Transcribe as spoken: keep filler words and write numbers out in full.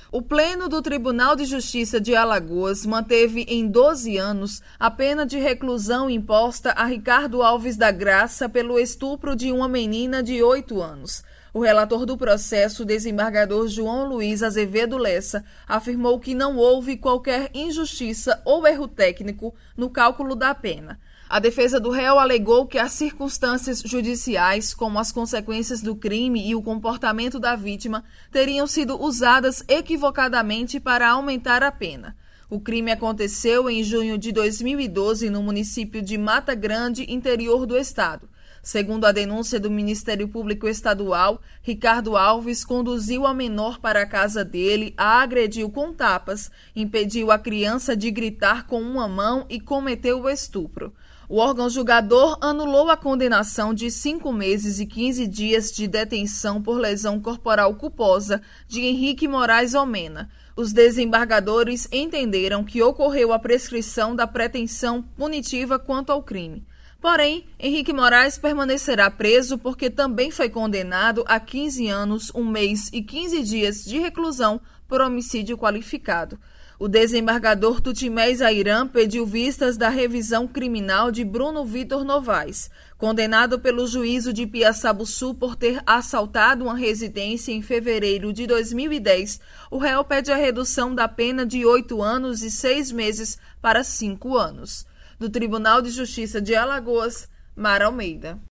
O Pleno do Tribunal de Justiça de Alagoas manteve em doze anos a pena de reclusão imposta a Ricardo Alves da Graça pelo estupro de uma menina de oito anos. O relator do processo, desembargador João Luiz Azevedo Lessa, afirmou que não houve qualquer injustiça ou erro técnico no cálculo da pena. A defesa do réu alegou que as circunstâncias judiciais, como as consequências do crime e o comportamento da vítima, teriam sido usadas equivocadamente para aumentar a pena. O crime aconteceu em junho de dois mil e doze no município de Mata Grande, interior do estado. Segundo a denúncia do Ministério Público Estadual, Ricardo Alves conduziu a menor para a casa dele, a agrediu com tapas, impediu a criança de gritar com uma mão e cometeu o estupro. O órgão julgador anulou a condenação de cinco meses e quinze dias de detenção por lesão corporal culposa de Henrique Moraes Omena. Os desembargadores entenderam que ocorreu a prescrição da pretensão punitiva quanto ao crime. Porém, Henrique Moraes permanecerá preso porque também foi condenado a quinze anos, um mês e quinze dias de reclusão por homicídio qualificado. O desembargador Tutimés Airan pediu vistas da revisão criminal de Bruno Vitor Novaes. Condenado pelo juízo de Piaçabuçu por ter assaltado uma residência em fevereiro de dois mil e dez, o réu pede a redução da pena de oito anos e seis meses para cinco anos. Do Tribunal de Justiça de Alagoas, Mara Almeida.